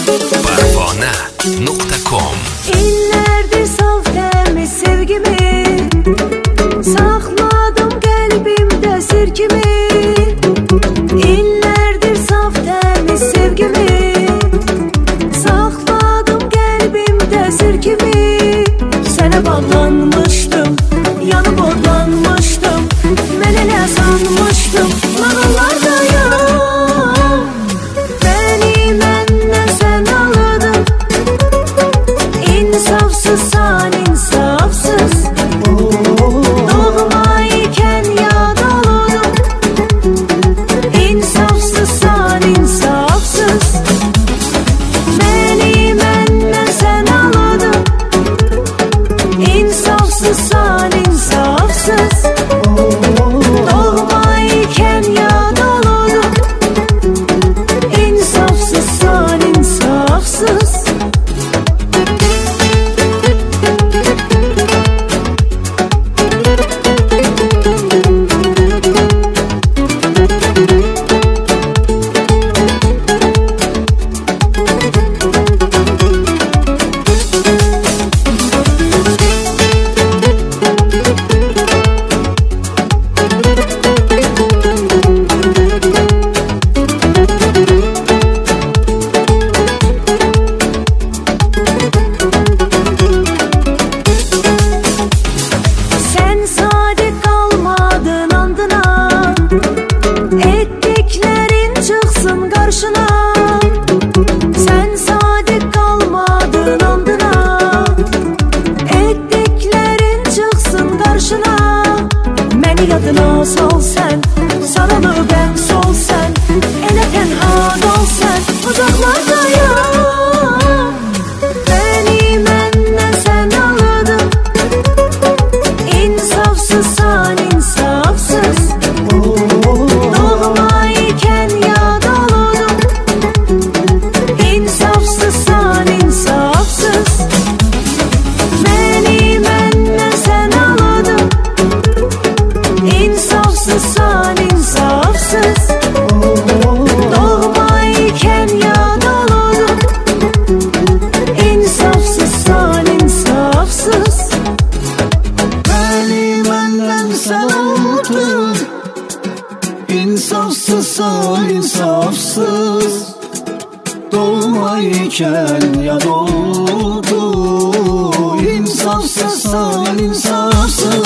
Parfana.com. İllərdir saf təmiz sevgimi saxladım qəlbimdə sir kimi. İllərdir saf təmiz sevgimi saxladım qəlbimdə sir kimi. Sənə bağlanmışdım, yanıb odlanmışdım, mən elə sanmışdım nağıllardayım. Bəni məndən sən aldın, insafsızsan insafsız. Doğma ikən yad olurdum, insafsızsan insafsız. Bəni məndən sən aldın, insafsızsan insafsız. Doğma ikən yad olurdum, insafsızsan insafsız. Sen sadık kalmadın andına, ettiklerin çıksın karşına. Sen sadık kalmadın andına, ettiklerin çıksın karşına. Beni yadına sal sen, sarılıp ben sol sen, ele tenha dol sen, uzaklardayım. Beni menden sen aldın, insafsızsan insafsız. Doğma iken yad olurdum, insafsızsan insafsız. Beni menden sen aldın, insafsızsan insafsız. Doğma iken yad olurdum, insafsızsan insafsız. Beni benden sen aldın, insafsızsan insafsız. Doğma iken yad oldu, insafsızsan insafsız.